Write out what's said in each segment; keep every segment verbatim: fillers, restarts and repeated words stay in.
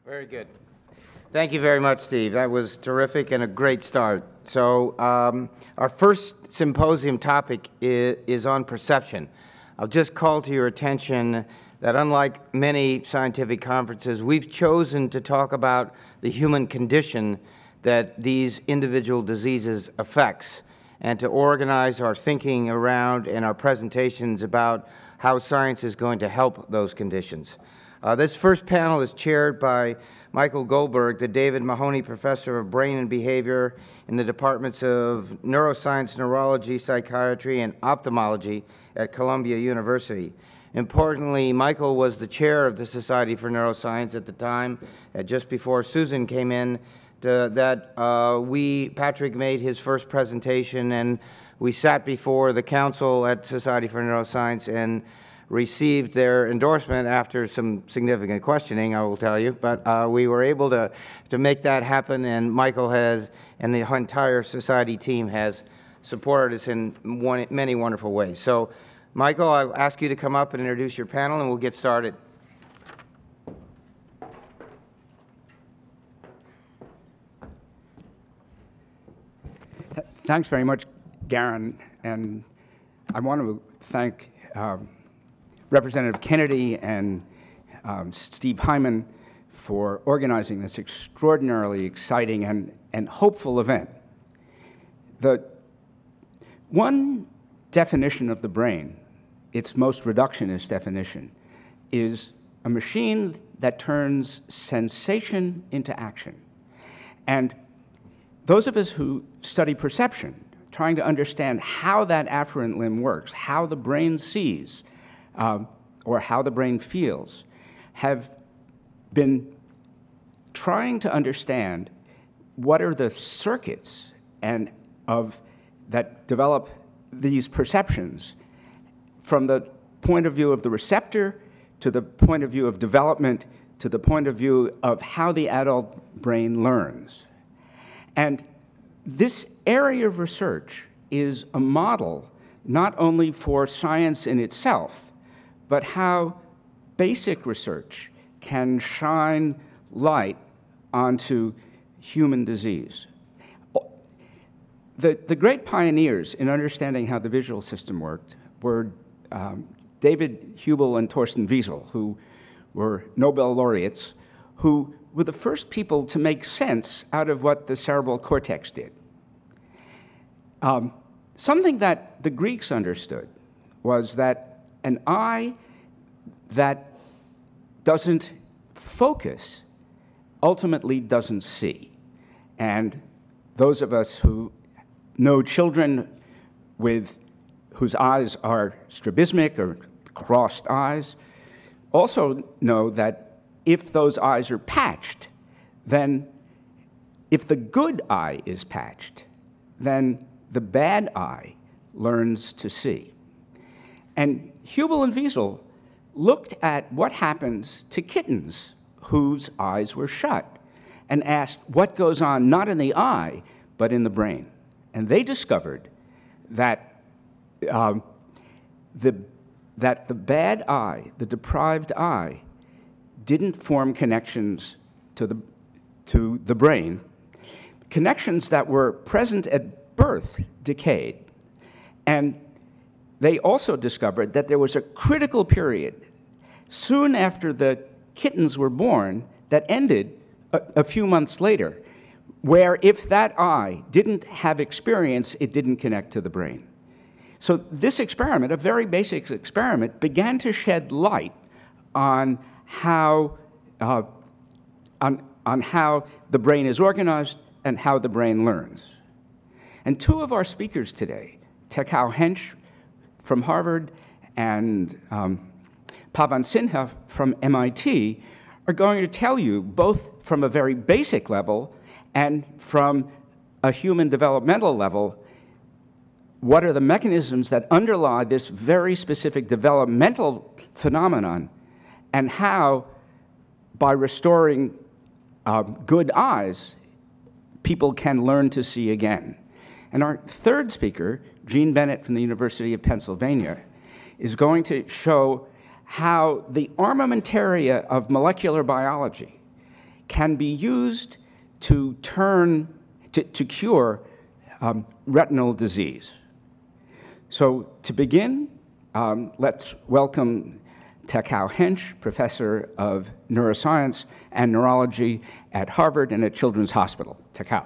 Very good. Thank you very much, Steve. That was terrific and a great start. So um, our first symposium topic is, is on perception. I'll just call to your attention that unlike many scientific conferences, we've chosen to talk about the human condition that these individual diseases affects, and to organize our thinking around and our presentations about how science is going to help those conditions. Uh, this first panel is chaired by Michael Goldberg, the David Mahoney Professor of Brain and Behavior in the Departments of Neuroscience, Neurology, Psychiatry, and Ophthalmology at Columbia University. Importantly, Michael was the chair of the Society for Neuroscience at the time, uh, just before Susan came in, to, that uh, we, Patrick made his first presentation, and we sat before the council at Society for Neuroscience and received their endorsement after some significant questioning, I will tell you, but uh, we were able to, to make that happen, and Michael has, and the entire society team has supported us in one, many wonderful ways. So, Michael, I'll ask you to come up and introduce your panel, and we'll get started. Thanks very much, Garen, and I want to thank um, Representative Kennedy and um, Steve Hyman for organizing this extraordinarily exciting and, and hopeful event. The one definition of the brain, its most reductionist definition, is a machine that turns sensation into action. And those of us who study perception, trying to understand how that afferent limb works, how the brain sees, um, or how the brain feels, have been trying to understand what are the circuits and of that develop these perceptions from the point of view of the receptor to the point of view of development to the point of view of how the adult brain learns. And this area of research is a model not only for science in itself, but how basic research can shine light onto human disease. The, the great pioneers in understanding how the visual system worked were um, David Hubel and Torsten Wiesel, who were Nobel laureates, who were the first people to make sense out of what the cerebral cortex did. Um, something that the Greeks understood was that an eye that doesn't focus ultimately doesn't see. And those of us who know children with whose eyes are strabismic or crossed eyes also know that if those eyes are patched, then if the good eye is patched, then the bad eye learns to see. And Hubel and Wiesel looked at what happens to kittens whose eyes were shut and asked what goes on not in the eye, but in the brain. And they discovered that um, the, that the bad eye, the deprived eye, didn't form connections to the, to the brain. Connections that were present at birth decayed. And they also discovered that there was a critical period soon after the kittens were born that ended a, a few months later, where if that eye didn't have experience, it didn't connect to the brain. So this experiment, a very basic experiment, began to shed light on how, uh, on, on how the brain is organized and how the brain learns. And two of our speakers today, Tekao Hensch from Harvard and um, Pavan Sinha from M I T, are going to tell you, both from a very basic level and from a human developmental level, what are the mechanisms that underlie this very specific developmental phenomenon, and how, by restoring uh, good eyes, people can learn to see again. And our third speaker, Jean Bennett from the University of Pennsylvania, is going to show how the armamentaria of molecular biology can be used to turn, to, to cure um, retinal disease. So to begin, um, let's welcome Takao Hench, Professor of Neuroscience and Neurology at Harvard and at Children's Hospital. Takao.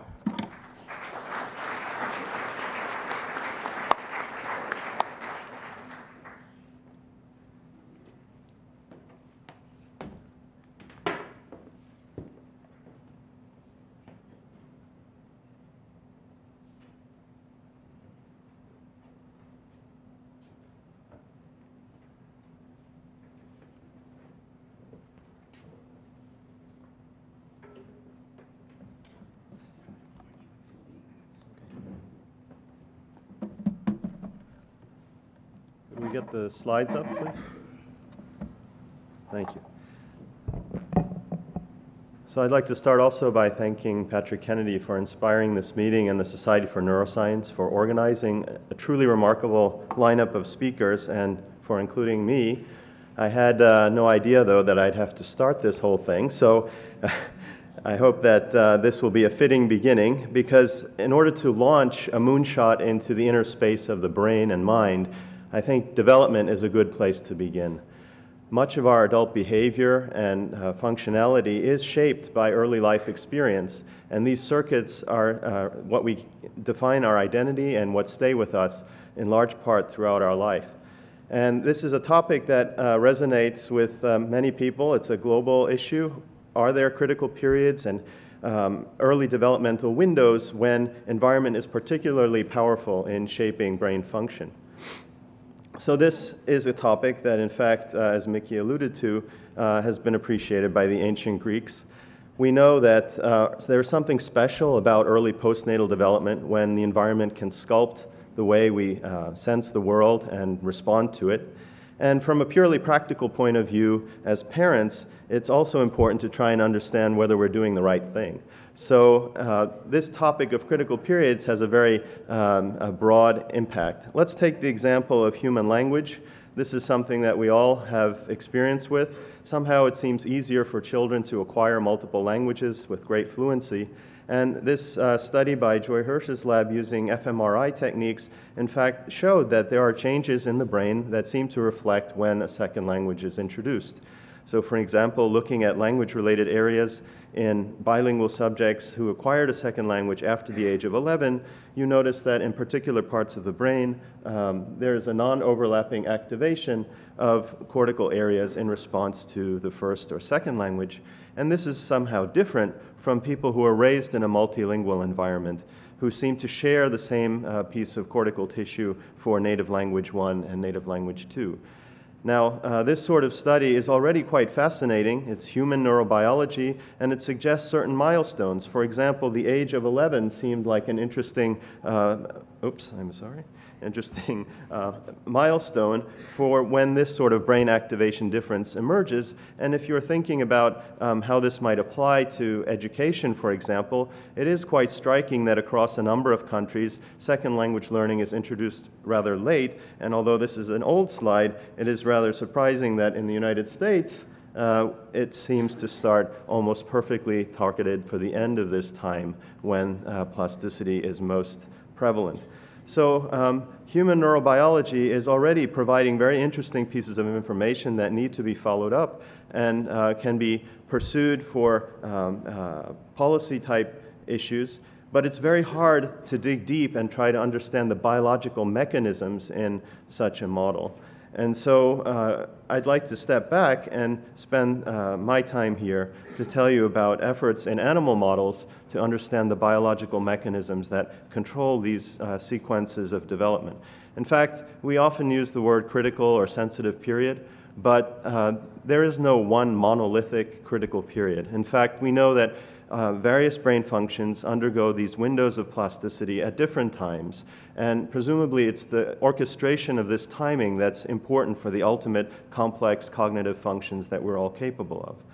Could we get the slides up, please? Thank you. So I'd like to start also by thanking Patrick Kennedy for inspiring this meeting and the Society for Neuroscience for organizing a truly remarkable lineup of speakers and for including me. I had uh, no idea, though, that I'd have to start this whole thing, so I hope that uh, this will be a fitting beginning, because in order to launch a moonshot into the inner space of the brain and mind, I think development is a good place to begin. Much of our adult behavior and uh, functionality is shaped by early life experience, and these circuits are uh, what we define our identity and what stay with us in large part throughout our life. And this is a topic that uh, resonates with uh, many people. It's a global issue. Are there critical periods and um, early developmental windows when environment is particularly powerful in shaping brain function? So this is a topic that, in fact, uh, as Mickey alluded to, uh, has been appreciated by the ancient Greeks. We know that uh, there's something special about early postnatal development when the environment can sculpt the way we uh, sense the world and respond to it. And from a purely practical point of view, as parents, it's also important to try and understand whether we're doing the right thing. So uh, this topic of critical periods has a very um, a broad impact. Let's take the example of human language. This is something that we all have experience with. Somehow it seems easier for children to acquire multiple languages with great fluency. And this uh, study by Joy Hirsch's lab using f M R I techniques, in fact, showed that there are changes in the brain that seem to reflect when a second language is introduced. So, for example, looking at language-related areas in bilingual subjects who acquired a second language after the age of eleven, you notice that in particular parts of the brain, um, there's a non-overlapping activation of cortical areas in response to the first or second language. And this is somehow different from people who are raised in a multilingual environment, who seem to share the same uh, piece of cortical tissue for native language one and native language two. Now, uh, this sort of study is already quite fascinating. It's human neurobiology, and it suggests certain milestones. For example, the age of eleven seemed like an interesting, uh, oops, I'm sorry, interesting uh, milestone for when this sort of brain activation difference emerges. And if you're thinking about um, how this might apply to education, for example, it is quite striking that across a number of countries, second language learning is introduced rather late. And although this is an old slide, it is rather surprising that in the United States, Uh, it seems to start almost perfectly targeted for the end of this time when uh, plasticity is most prevalent. So um, human neurobiology is already providing very interesting pieces of information that need to be followed up and uh, can be pursued for um, uh, policy-type issues. But it's very hard to dig deep and try to understand the biological mechanisms in such a model. And so uh, I'd like to step back and spend uh, my time here to tell you about efforts in animal models to understand the biological mechanisms that control these uh, sequences of development. In fact, we often use the word critical or sensitive period, but uh, there is no one monolithic critical period. In fact, we know that Uh, various brain functions undergo these windows of plasticity at different times, and presumably it's the orchestration of this timing that's important for the ultimate complex cognitive functions that we're all capable of.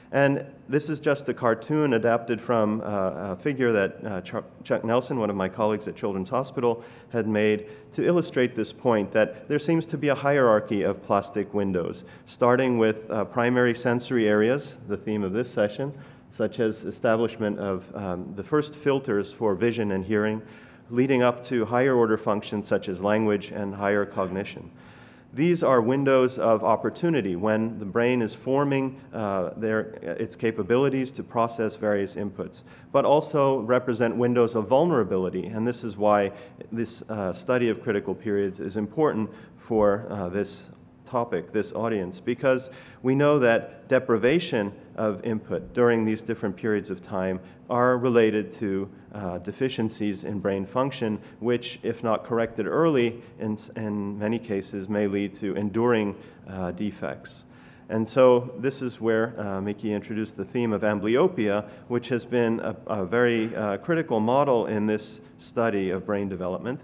And this is just a cartoon adapted from uh, a figure that uh, Ch- Chuck Nelson, one of my colleagues at Children's Hospital, had made to illustrate this point that there seems to be a hierarchy of plastic windows, starting with uh, primary sensory areas, the theme of this session, such as establishment of um, the first filters for vision and hearing, leading up to higher order functions such as language and higher cognition. These are windows of opportunity when the brain is forming uh, their, its capabilities to process various inputs, but also represent windows of vulnerability. And this is why this uh, study of critical periods is important for uh, this topic, this audience, because we know that deprivation of input during these different periods of time are related to uh, deficiencies in brain function, which, if not corrected early, in, in many cases may lead to enduring uh, defects. And so this is where uh, Mickey introduced the theme of amblyopia, which has been a, a very uh, critical model in this study of brain development.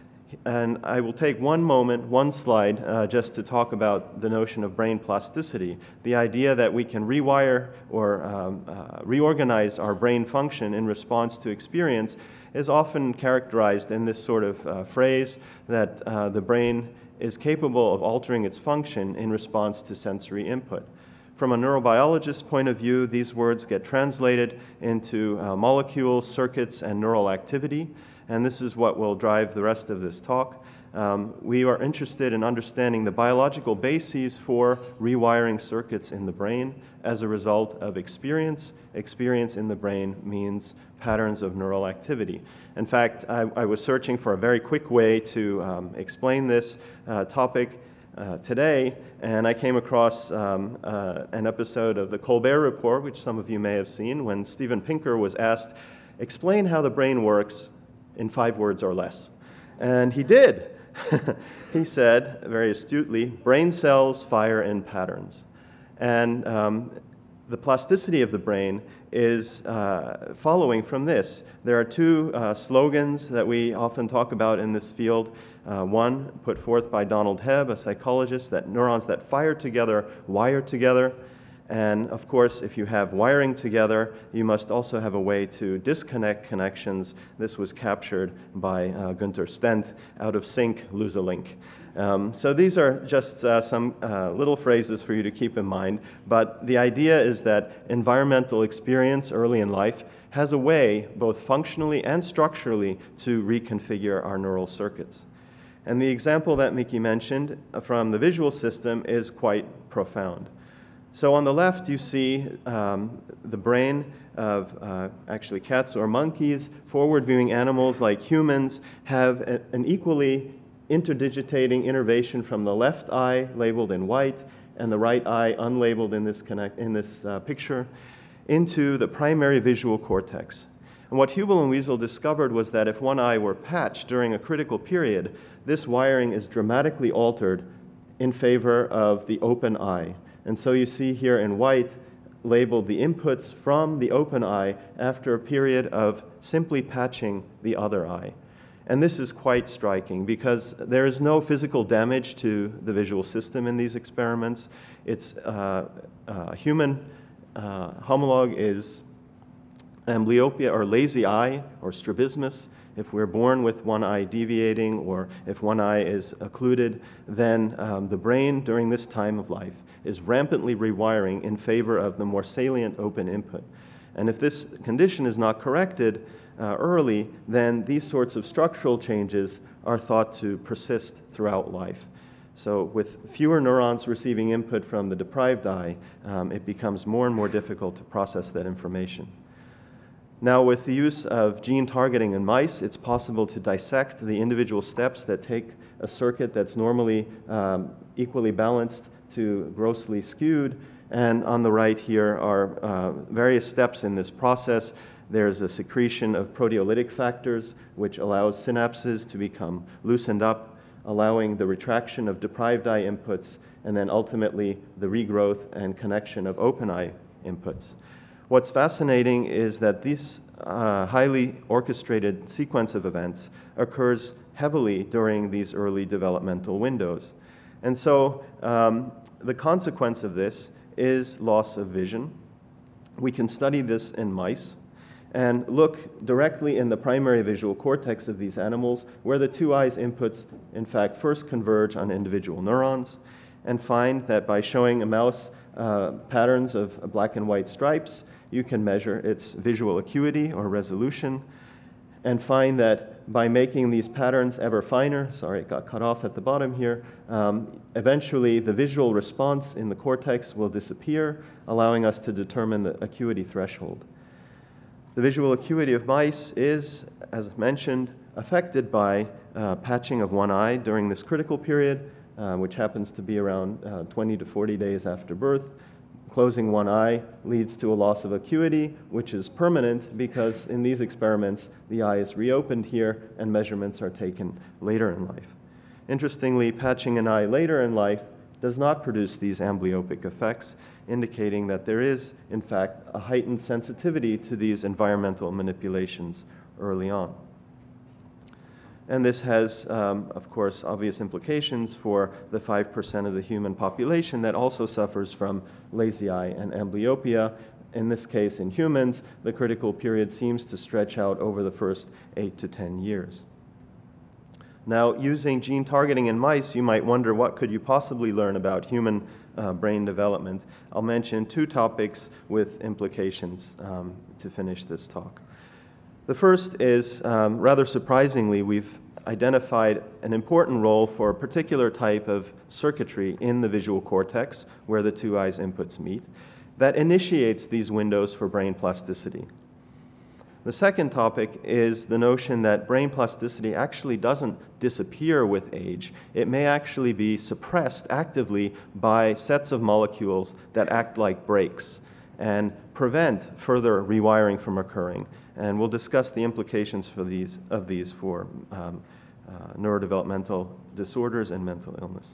And I will take one moment, one slide, uh, just to talk about the notion of brain plasticity, the idea that we can rewire or um, uh, reorganize our brain function in response to experience is often characterized in this sort of uh, phrase that uh, the brain is capable of altering its function in response to sensory input. From a neurobiologist's point of view, these words get translated into uh, molecules, circuits, and neural activity. And this is what will drive the rest of this talk. Um, we are interested in understanding the biological bases for rewiring circuits in the brain as a result of experience. Experience in the brain means patterns of neural activity. In fact, I, I was searching for a very quick way to um, explain this uh, topic uh, today, and I came across um, uh, an episode of the Colbert Report, which some of you may have seen, when Steven Pinker was asked, explain how the brain works in five words or less. And he did. He said, very astutely, brain cells fire in patterns. And um, the plasticity of the brain is uh, following from this. There are two uh, slogans that we often talk about in this field. Uh, one put forth by Donald Hebb, a psychologist, that neurons that fire together wire together. And of course, if you have wiring together, you must also have a way to disconnect connections. This was captured by uh, Günther Stent, out of sync, lose a link. Um, so these are just uh, some uh, little phrases for you to keep in mind. But the idea is that environmental experience early in life has a way, both functionally and structurally, to reconfigure our neural circuits. And the example that Mickey mentioned from the visual system is quite profound. So on the left, you see um, the brain of uh, actually cats or monkeys. Forward-viewing animals like humans have a, an equally interdigitating innervation from the left eye, labeled in white, and the right eye, unlabeled in this, connect, in this uh, picture, into the primary visual cortex. And what Hubel and Wiesel discovered was that if one eye were patched during a critical period, this wiring is dramatically altered in favor of the open eye. And so you see here in white labeled the inputs from the open eye after a period of simply patching the other eye. And this is quite striking because there is no physical damage to the visual system in these experiments. It's uh, uh, human uh, homologue is amblyopia or lazy eye or strabismus. If we're born with one eye deviating or if one eye is occluded, then um, the brain during this time of life is rampantly rewiring in favor of the more salient open input. And if this condition is not corrected uh, early, then these sorts of structural changes are thought to persist throughout life. So with fewer neurons receiving input from the deprived eye, um, it becomes more and more difficult to process that information. Now, with the use of gene targeting in mice, it's possible to dissect the individual steps that take a circuit that's normally um, equally balanced to grossly skewed. And on the right here are uh, various steps in this process. There's a secretion of proteolytic factors, which allows synapses to become loosened up, allowing the retraction of deprived eye inputs, and then ultimately the regrowth and connection of open eye inputs. What's fascinating is that this uh, highly orchestrated sequence of events occurs heavily during these early developmental windows. And so um, the consequence of this is loss of vision, we can study this in mice and look directly in the primary visual cortex of these animals, where the two eyes' inputs, in fact, first converge on individual neurons, and find that by showing a mouse uh, patterns of black and white stripes, you can measure its visual acuity or resolution, and find that by making these patterns ever finer, sorry, it got cut off at the bottom here, um, eventually the visual response in the cortex will disappear, allowing us to determine the acuity threshold. The visual acuity of mice is, as mentioned, affected by uh, patching of one eye during this critical period, uh, which happens to be around uh, twenty to forty days after birth. Closing one eye leads to a loss of acuity, which is permanent because in these experiments, the eye is reopened here and measurements are taken later in life. Interestingly, patching an eye later in life does not produce these amblyopic effects, indicating that there is, in fact, a heightened sensitivity to these environmental manipulations early on. And this has, um, of course, obvious implications for the five percent of the human population that also suffers from lazy eye and amblyopia. In this case, in humans, the critical period seems to stretch out over the first eight to ten years. Now, using gene targeting in mice, you might wonder what could you possibly learn about human uh, brain development. I'll mention two topics with implications um, to finish this talk. The first is, um, rather surprisingly, we've identified an important role for a particular type of circuitry in the visual cortex, where the two eyes' inputs meet, that initiates these windows for brain plasticity. The second topic is the notion that brain plasticity actually doesn't disappear with age. It may actually be suppressed actively by sets of molecules that act like brakes and prevent further rewiring from occurring. And we'll discuss the implications for these, of these for um, uh, neurodevelopmental disorders and mental illness.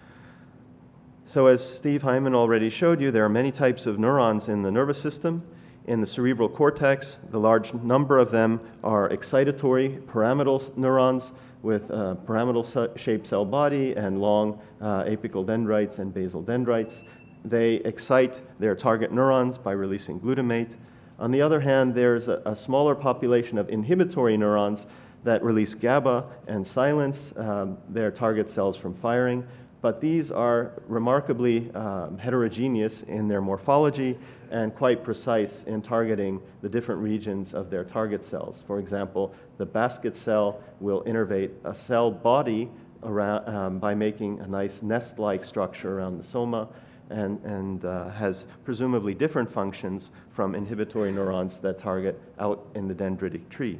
So as Steve Hyman already showed you, there are many types of neurons in the nervous system. In the cerebral cortex, the large number of them are excitatory pyramidal neurons with a pyramidal-shaped cell body and long uh, apical dendrites and basal dendrites. They excite their target neurons by releasing glutamate. On the other hand, there's a, a smaller population of inhibitory neurons that release GABA and silence um, their target cells from firing. But these are remarkably um, heterogeneous in their morphology and quite precise in targeting the different regions of their target cells. For example, the basket cell will innervate a cell body around, um, by making a nice nest-like structure around the soma, and, and uh, has presumably different functions from inhibitory neurons that target out in the dendritic tree.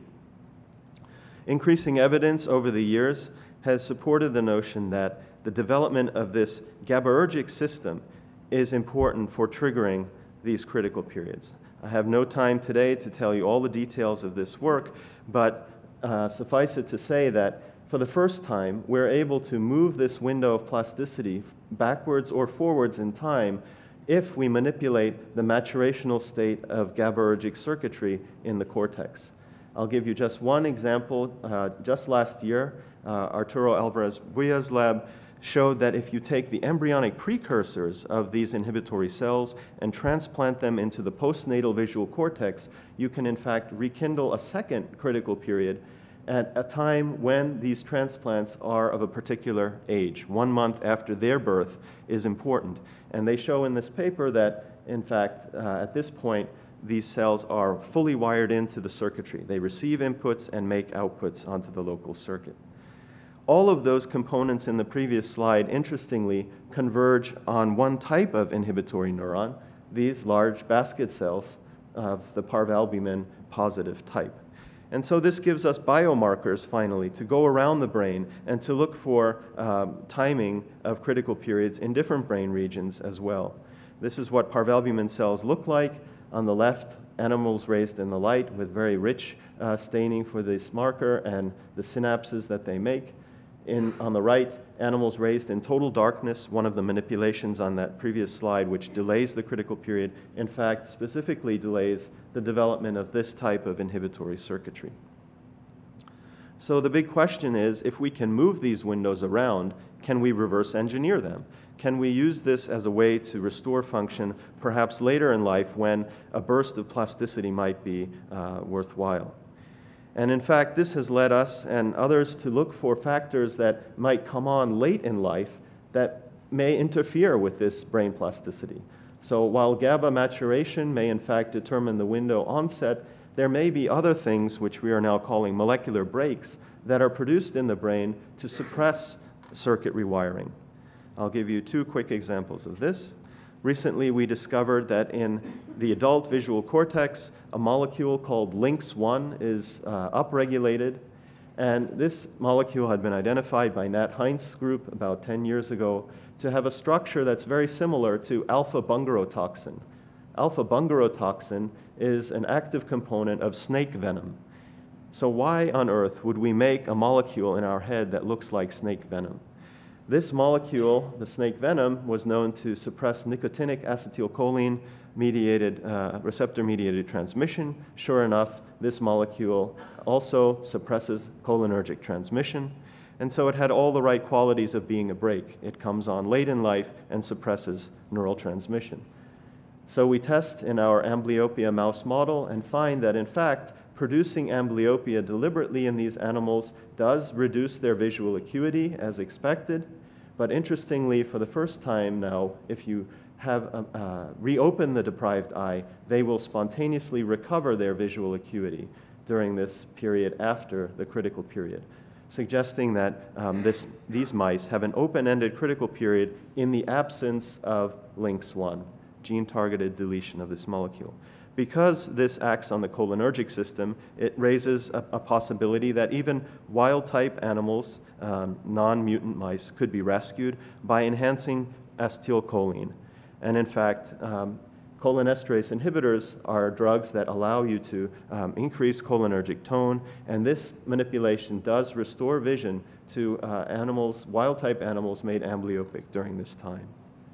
Increasing evidence over the years has supported the notion that the development of this GABAergic system is important for triggering these critical periods. I have no time today to tell you all the details of this work, but uh, suffice it to say that for the first time, we're able to move this window of plasticity backwards or forwards in time if we manipulate the maturational state of GABAergic circuitry in the cortex. I'll give you just one example. Uh, just last year, uh, Arturo Alvarez Builla's lab showed that if you take the embryonic precursors of these inhibitory cells and transplant them into the postnatal visual cortex, you can in fact rekindle a second critical period at a time when these transplants are of a particular age. One month after their birth is important. And they show in this paper that, in fact, uh, at this point, these cells are fully wired into the circuitry. They receive inputs and make outputs onto the local circuit. All of those components in the previous slide, interestingly, converge on one type of inhibitory neuron, these large basket cells of the parvalbumin positive type. And so this gives us biomarkers, finally, to go around the brain and to look for um, timing of critical periods in different brain regions as well. This is what parvalbumin cells look like. On the left, animals raised in the light with very rich uh, staining for this marker and the synapses that they make. In, on the right, animals raised in total darkness, one of the manipulations on that previous slide, which delays the critical period, in fact, specifically delays the development of this type of inhibitory circuitry. So the big question is, if we can move these windows around, can we reverse engineer them? Can we use this as a way to restore function perhaps later in life when a burst of plasticity might be uh, worthwhile? And in fact, this has led us and others to look for factors that might come on late in life that may interfere with this brain plasticity. So while GABA maturation may in fact determine the window onset, there may be other things which we are now calling molecular breaks that are produced in the brain to suppress circuit rewiring. I'll give you two quick examples of this. Recently, we discovered that in the adult visual cortex, a molecule called lynx one is uh, upregulated, and this molecule had been identified by Nat Heinz's group about ten years ago to have a structure that's very similar to alpha-bungarotoxin. Alpha-bungarotoxin is an active component of snake venom. So why on earth would we make a molecule in our head that looks like snake venom? This molecule, the snake venom, was known to suppress nicotinic acetylcholine-mediated, uh, receptor-mediated transmission. Sure enough, this molecule also suppresses cholinergic transmission. And so it had all the right qualities of being a brake. It comes on late in life and suppresses neural transmission. So we test in our amblyopia mouse model and find that, in fact, producing amblyopia deliberately in these animals does reduce their visual acuity as expected. But interestingly, for the first time now, if you have uh, uh, reopen the deprived eye, they will spontaneously recover their visual acuity during this period after the critical period, suggesting that um, this, these mice have an open-ended critical period in the absence of lynx one, gene-targeted deletion of this molecule. Because this acts on the cholinergic system, it raises a, a possibility that even wild-type animals, um, non-mutant mice, could be rescued by enhancing acetylcholine. And in fact, um, cholinesterase inhibitors are drugs that allow you to um, increase cholinergic tone, and this manipulation does restore vision to uh, animals, wild-type animals made amblyopic during this time.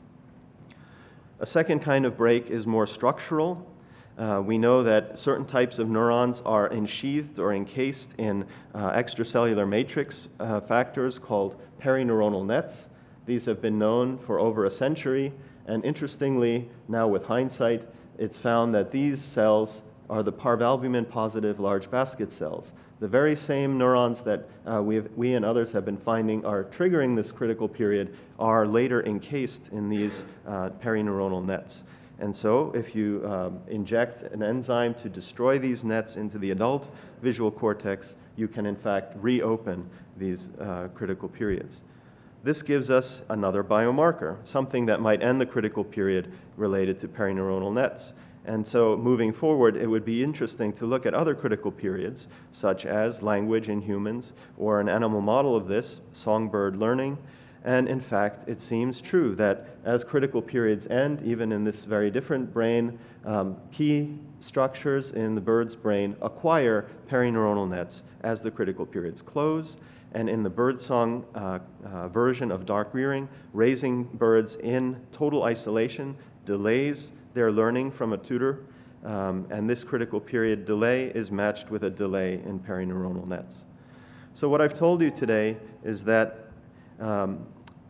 A second kind of break is more structural. Uh, we know that certain types of neurons are ensheathed or encased in uh, extracellular matrix uh, factors called perineuronal nets. These have been known for over a century, and interestingly, now with hindsight, it's found that these cells are the parvalbumin-positive large basket cells. The very same neurons that uh, we, have, we and others have been finding are triggering this critical period are later encased in these uh, perineuronal nets. And so if you um, inject an enzyme to destroy these nets into the adult visual cortex, you can in fact reopen these uh, critical periods. This gives us another biomarker, something that might end the critical period related to perineuronal nets. And so moving forward, it would be interesting to look at other critical periods, such as language in humans, or an animal model of this, songbird learning. And in fact, it seems true that as critical periods end, even in this very different brain, um, key structures in the bird's brain acquire perineuronal nets as the critical periods close. And in the birdsong uh, uh, version of dark rearing, raising birds in total isolation delays their learning from a tutor. Um, and this critical period delay is matched with a delay in perineuronal nets. So what I've told you today is that Um,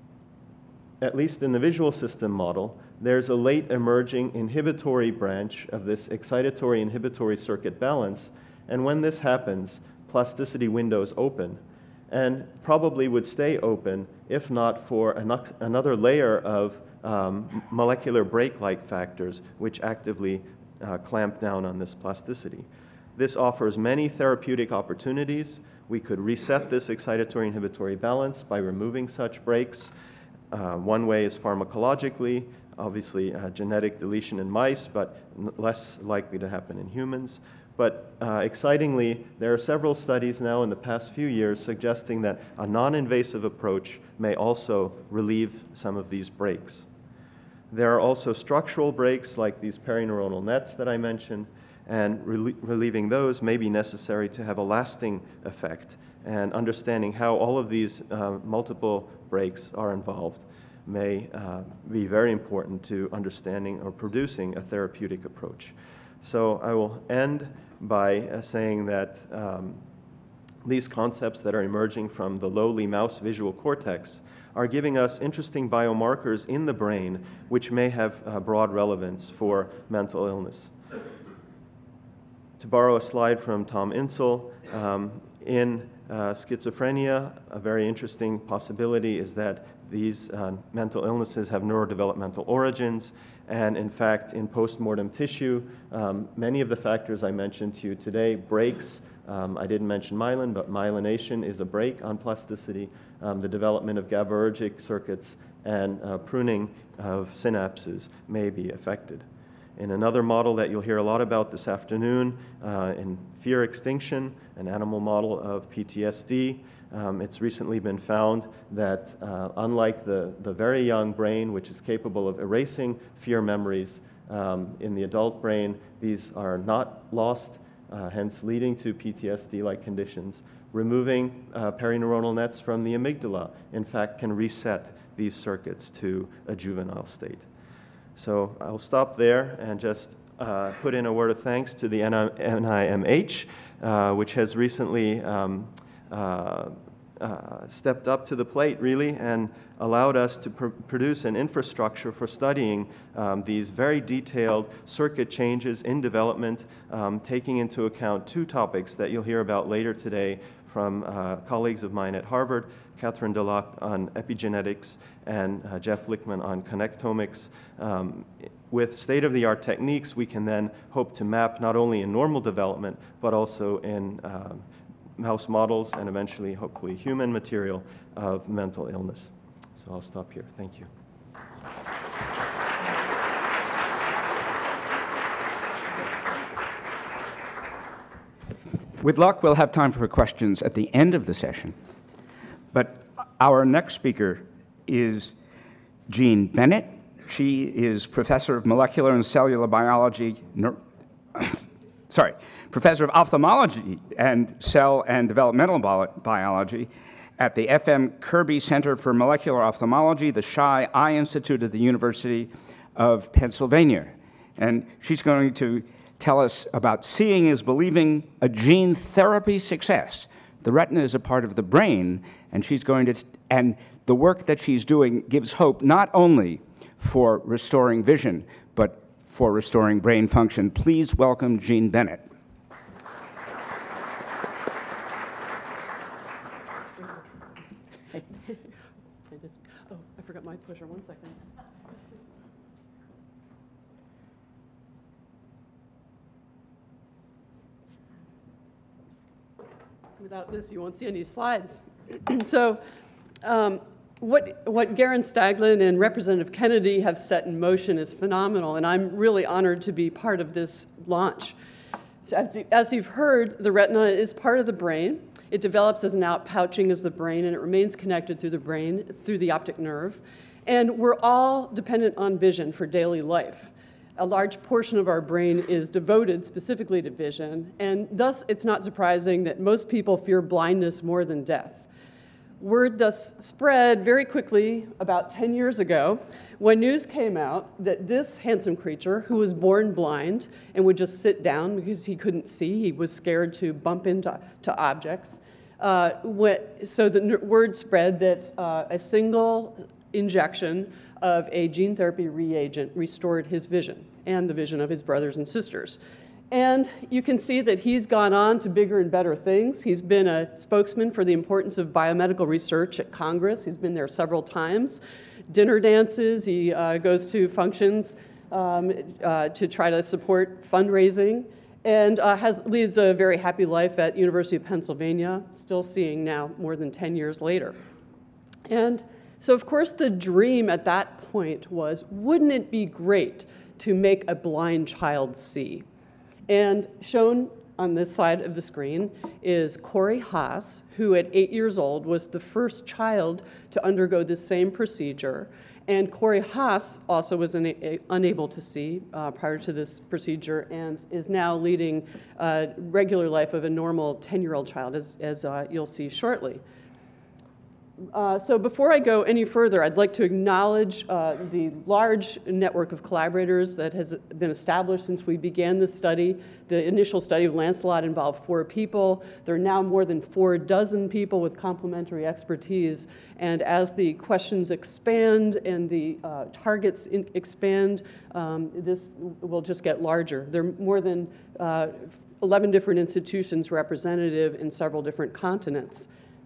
at least in the visual system model, there's a late emerging inhibitory branch of this excitatory inhibitory circuit balance, and when this happens, plasticity windows open, and probably would stay open if not for an, another layer of um, molecular brake-like factors which actively uh, clamp down on this plasticity. This offers many therapeutic opportunities. We could reset this excitatory inhibitory balance by removing such breaks. Uh, one way is pharmacologically, obviously uh, genetic deletion in mice, but n- less likely to happen in humans. But uh, excitingly, there are several studies now in the past few years suggesting that a non-invasive approach may also relieve some of these breaks. There are also structural breaks like these perineuronal nets that I mentioned, and relie- relieving those may be necessary to have a lasting effect. And understanding how all of these uh, multiple breaks are involved may uh, be very important to understanding or producing a therapeutic approach. So I will end by uh, saying that um, These concepts that are emerging from the lowly mouse visual cortex are giving us interesting biomarkers in the brain which may have uh, broad relevance for mental illness. To borrow a slide from Tom Insel, um, in uh, schizophrenia, a very interesting possibility is that these uh, mental illnesses have neurodevelopmental origins, and in fact, in postmortem tissue, um, many of the factors I mentioned to you today, breaks, um, I didn't mention myelin, but myelination is a brake on plasticity, um, the development of GABAergic circuits, and uh, pruning of synapses may be affected. In another model that you'll hear a lot about this afternoon, uh, in fear extinction, an animal model of P T S D, um, it's recently been found that uh, unlike the, the very young brain, which is capable of erasing fear memories, um, in the adult brain, these are not lost, uh, hence leading to P T S D-like conditions. Removing uh, perineuronal nets from the amygdala, in fact, can reset these circuits to a juvenile state. So I'll stop there and just uh, put in a word of thanks to the N I M H, uh, which has recently um, uh, uh, stepped up to the plate, really, and allowed us to pr produce an infrastructure for studying um, these very detailed circuit changes in development, um, taking into account two topics that you'll hear about later today from uh, colleagues of mine at Harvard, Catherine Delac on epigenetics, and uh, Jeff Lichtman on connectomics. Um, with state-of-the-art techniques, we can then hope to map not only in normal development, but also in uh, mouse models and eventually, hopefully, human material of mental illness. So I'll stop here. Thank you. With luck, we'll have time for questions at the end of the session. But our next speaker is Jean Bennett. She is professor of molecular and cellular biology, sorry, professor of ophthalmology and cell and developmental biology at the F M Kirby Center for Molecular Ophthalmology, the Shy Eye Institute at the University of Pennsylvania. And she's going to tell us about Seeing is Believing, a gene therapy success. The retina is a part of the brain, and she's going to, and the work that she's doing gives hope not only for restoring vision, but for restoring brain function. Please welcome Jean Bennett. Oh, I forgot my pusher. One second. Without this, you won't see any slides. So um, what, what Garen Staglin and Representative Kennedy have set in motion is phenomenal, and I'm really honored to be part of this launch. So as, you, as you've heard, the retina is part of the brain. It develops as an outpouching as the brain, and it remains connected through the brain, through the optic nerve. And we're all dependent on vision for daily life. A large portion of our brain is devoted specifically to vision, and thus it's not surprising that most people fear blindness more than death. Word thus spread very quickly about ten years ago when news came out that this handsome creature, who was born blind and would just sit down because he couldn't see, he was scared to bump into to objects, uh, what, so the word spread that uh, a single injection of a gene therapy reagent restored his vision and the vision of his brothers and sisters. And you can see that he's gone on to bigger and better things. He's been a spokesman for the importance of biomedical research at Congress. He's been there several times. Dinner dances, he uh, goes to functions um, uh, to try to support fundraising, and uh, has, leads a very happy life at University of Pennsylvania, still seeing now more than ten years later. And so, of course, the dream at that point was, wouldn't it be great to make a blind child see? And shown on this side of the screen is Corey Haas, who at eight years old was the first child to undergo this same procedure. And Corey Haas also was una- unable to see uh, prior to this procedure and is now leading a regular life of a normal ten-year-old child, as, as uh, you'll see shortly. Uh, so before I go any further, I'd like to acknowledge uh, the large network of collaborators that has been established since we began this study. The initial study of Lancelot involved four people. There are now more than four dozen people with complementary expertise. And as the questions expand and the uh, targets in expand, um, this will just get larger. There are more than uh, eleven different institutions representative in several different continents.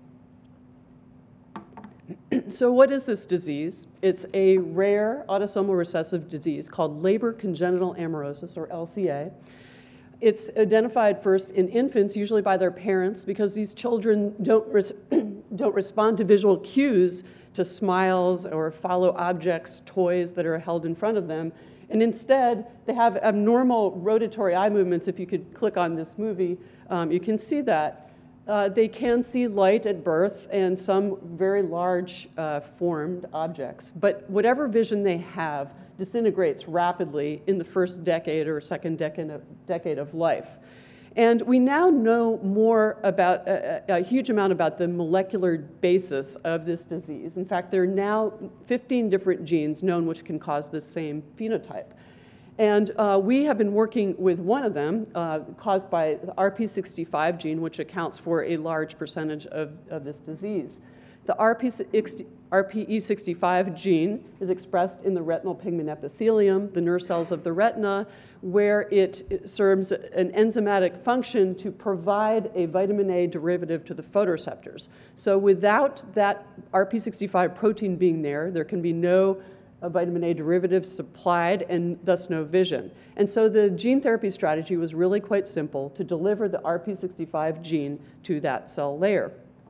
So what is this disease? It's a rare autosomal recessive disease called Leber congenital amaurosis, or L C A. It's identified first in infants, usually by their parents, because these children don't, res don't respond to visual cues, to smiles or follow objects, toys that are held in front of them. And instead, they have abnormal rotatory eye movements. If you could click on this movie, um, you can see that. Uh, they can see light at birth and some very large uh, formed objects. But whatever vision they have disintegrates rapidly in the first decade or second decade of, decade of life. And we now know more about, a, a huge amount about the molecular basis of this disease. In fact, there are now fifteen different genes known which can cause this same phenotype. And uh, we have been working with one of them, uh, caused by the R P sixty-five gene, which accounts for a large percentage of, of this disease. The R P E sixty-five gene is expressed in the retinal pigment epithelium, the nerve cells of the retina, where it, it serves an enzymatic function to provide a vitamin A derivative to the photoreceptors. So without that R P sixty-five protein being there, there can be no a vitamin A derivative supplied and thus no vision. And so the gene therapy strategy was really quite simple, to deliver the R P sixty-five gene to that cell layer.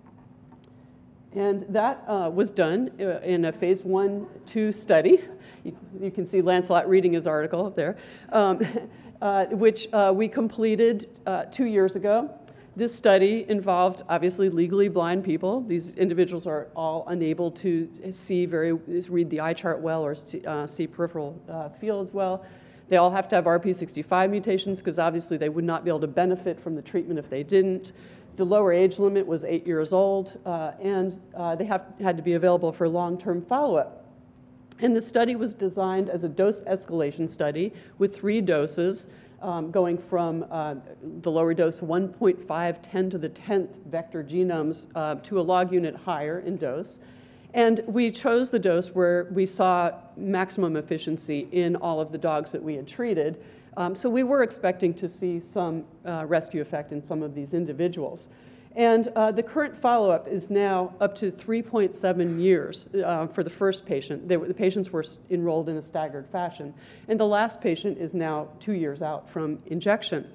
And that uh, was done in a phase one, two study. You, you can see Lancelot reading his article up there, um, uh, which uh, we completed uh, two years ago. This study involved obviously legally blind people. These individuals are all unable to see very, read the eye chart well or see, uh, see peripheral uh, fields well. They all have to have R P sixty-five mutations because obviously they would not be able to benefit from the treatment if they didn't. The lower age limit was eight years old, uh, and uh, they have, had to be available for long-term follow-up. And the study was designed as a dose escalation study with three doses, Um, going from uh, the lower dose one point five, ten to the tenth vector genomes uh, to a log unit higher in dose. And we chose the dose where we saw maximum efficiency in all of the dogs that we had treated. Um, so we were expecting to see some uh, rescue effect in some of these individuals. And uh, the current follow-up is now up to three point seven years uh, for the first patient. They were, the patients were enrolled in a staggered fashion. And the last patient is now two years out from injection.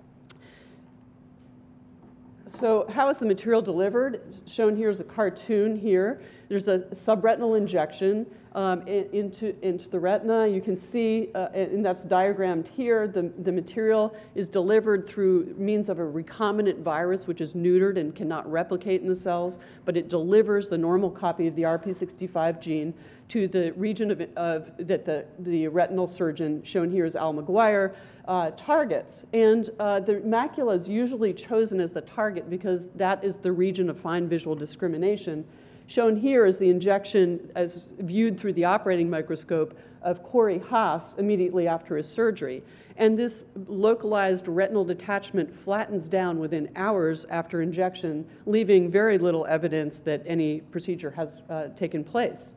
So how is the material delivered? Shown here is a cartoon here. There's a subretinal injection um, in, into, into the retina. You can see, uh, and that's diagrammed here, the, the material is delivered through means of a recombinant virus, which is neutered and cannot replicate in the cells, but it delivers the normal copy of the R P sixty-five gene to the region of, of that the, the retinal surgeon, shown here is Al McGuire, uh, targets. And uh, the macula is usually chosen as the target because that is the region of fine visual discrimination. Shown here is the injection as viewed through the operating microscope of Corey Haas immediately after his surgery. And this localized retinal detachment flattens down within hours after injection, leaving very little evidence that any procedure has uh, taken place.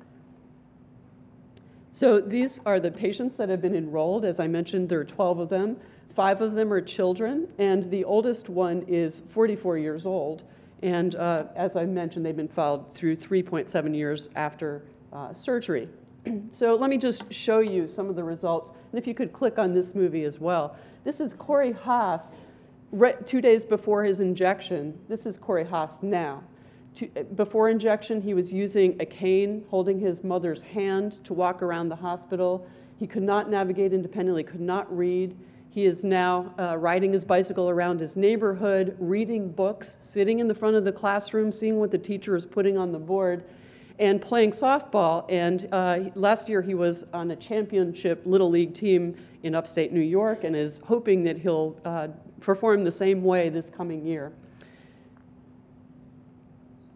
So these are the patients that have been enrolled. As I mentioned, there are twelve of them. Five of them are children, and the oldest one is forty-four years old. And uh, as I mentioned, they've been followed through three point seven years after uh, surgery. So let me just show you some of the results. And if you could click on this movie as well. This is Corey Haas right, two days before his injection. This is Corey Haas now. To, before injection, he was using a cane, holding his mother's hand to walk around the hospital. He could not navigate independently, could not read. He is now uh, riding his bicycle around his neighborhood, reading books, sitting in the front of the classroom, seeing what the teacher is putting on the board, and playing softball. And uh, last year he was on a championship Little League team in upstate New York and is hoping that he'll uh, perform the same way this coming year.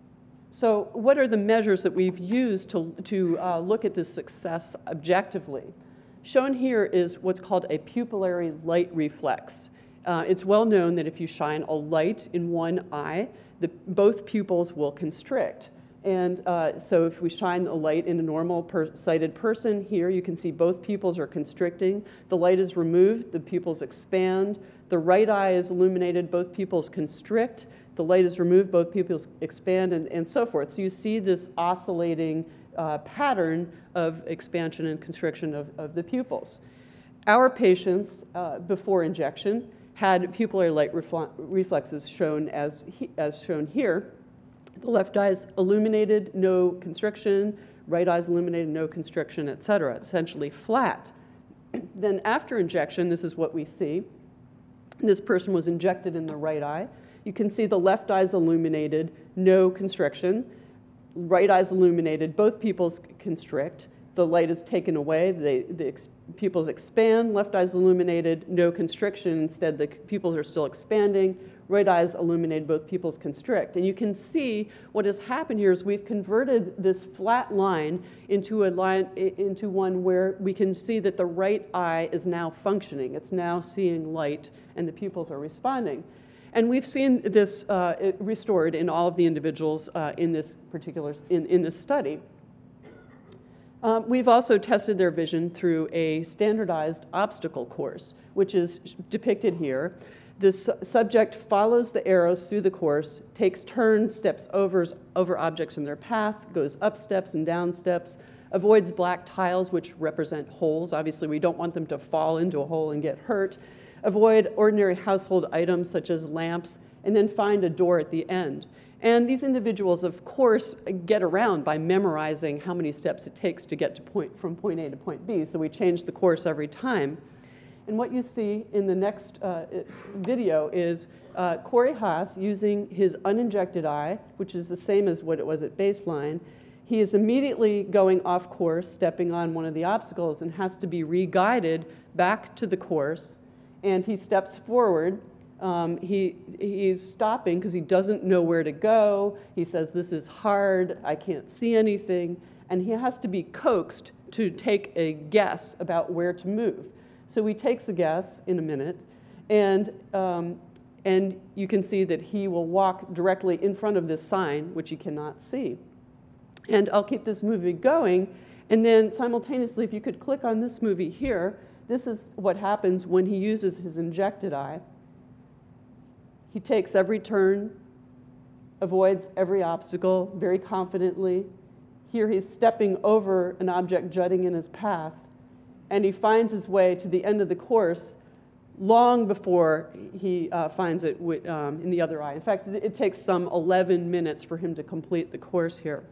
So what are the measures that we've used to, to uh, look at this success objectively? Shown here is what's called a pupillary light reflex. Uh, it's well known that if you shine a light in one eye, the, both pupils will constrict. And uh, so if we shine a light in a normal per sighted person, here you can see both pupils are constricting. The light is removed, the pupils expand. The right eye is illuminated, both pupils constrict. The light is removed, both pupils expand, and, and so forth. So you see this oscillating uh, pattern of expansion and constriction of, of the pupils. Our patients, uh, before injection, had pupillary light refl reflexes shown as, he as shown here. The left eye is illuminated, no constriction. Right eye is illuminated, no constriction, et cetera. Essentially flat. Then after injection, this is what we see. This person was injected in the right eye. You can see the left eye is illuminated, no constriction. Right eye is illuminated, both pupils constrict. The light is taken away, they, the ex pupils expand. Left eye is illuminated, no constriction. Instead, the pupils are still expanding. Right eye is illuminated, both pupils constrict. And you can see what has happened here is we've converted this flat line into a line into one where we can see that the right eye is now functioning. It's now seeing light, and the pupils are responding. And we've seen this uh, restored in all of the individuals uh, in this particular in, in this study. Um, we've also tested their vision through a standardized obstacle course, which is depicted here. The su subject follows the arrows through the course, takes turns, steps over, over objects in their path, goes up steps and down steps, avoids black tiles, which represent holes. Obviously, we don't want them to fall into a hole and get hurt. Avoid ordinary household items such as lamps, and then find a door at the end. And these individuals, of course, get around by memorizing how many steps it takes to get to point, from point A to point B, so we change the course every time. And what you see in the next uh, video is uh, Corey Haas using his uninjected eye, which is the same as what it was at baseline. He is immediately going off course, stepping on one of the obstacles, and has to be re-guided back to the course. And he steps forward. Um, he, he's stopping because he doesn't know where to go. He says, "This is hard, I can't see anything." And he has to be coaxed to take a guess about where to move. So he takes a guess in a minute, and, um, and you can see that he will walk directly in front of this sign, which he cannot see. And I'll keep this movie going, and then simultaneously, if you could click on this movie here, this is what happens when he uses his injected eye. He takes every turn, avoids every obstacle very confidently. Here he's stepping over an object jutting in his path, and he finds his way to the end of the course long before he uh, finds it with, um, in the other eye. In fact, it takes some eleven minutes for him to complete the course here.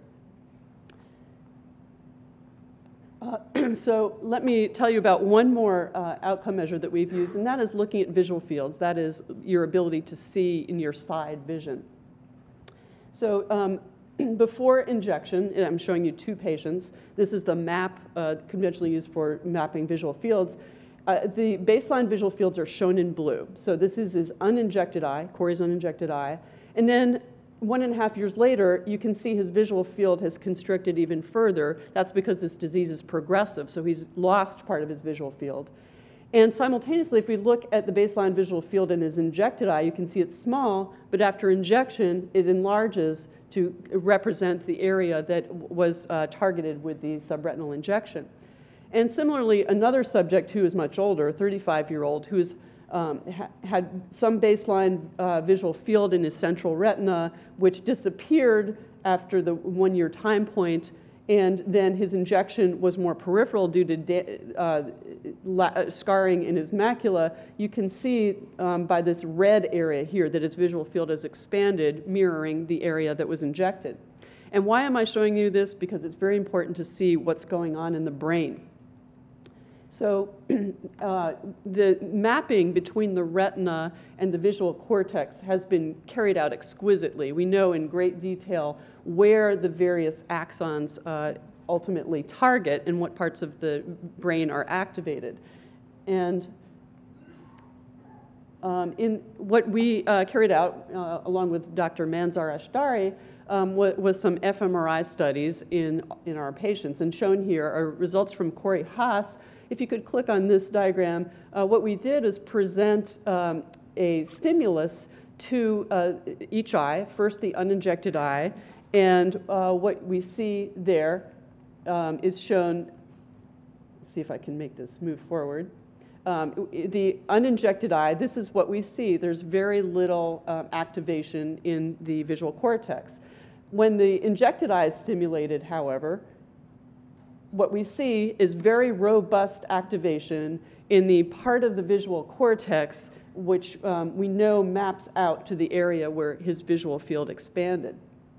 Uh, so let me tell you about one more uh, outcome measure that we've used, and that is looking at visual fields. That is your ability to see in your side vision. So um, before injection, and I'm showing you two patients. This is the map uh, conventionally used for mapping visual fields. Uh, the baseline visual fields are shown in blue. So this is his uninjected eye, Corey's uninjected eye. And then one and a half years later, you can see his visual field has constricted even further. That's because this disease is progressive, so he's lost part of his visual field. And simultaneously, if we look at the baseline visual field in his injected eye, you can see it's small, but after injection, it enlarges to represent the area that was uh, targeted with the subretinal injection. And similarly, another subject who is much older, a thirty-five-year-old, who is Um, ha had some baseline uh, visual field in his central retina, which disappeared after the one-year time point, and then his injection was more peripheral due to uh, la scarring in his macula. You can see um, by this red area here that his visual field has expanded, mirroring the area that was injected. And why am I showing you this? Because it's very important to see what's going on in the brain. So uh, the mapping between the retina and the visual cortex has been carried out exquisitely. We know in great detail where the various axons uh, ultimately target and what parts of the brain are activated. And Um, in what we uh, carried out, uh, along with Doctor Manzar Ashdari, um, was, was some fMRI studies in, in our patients. And shown here are results from Corey Haas. If you could click on this diagram, uh, what we did is present um, a stimulus to uh, each eye, first the uninjected eye, and uh, what we see there um, is shown, let's see if I can make this move forward. Um, the uninjected eye, this is what we see. There's very little um, activation in the visual cortex. When the injected eye is stimulated, however, what we see is very robust activation in the part of the visual cortex which um, we know maps out to the area where his visual field expanded.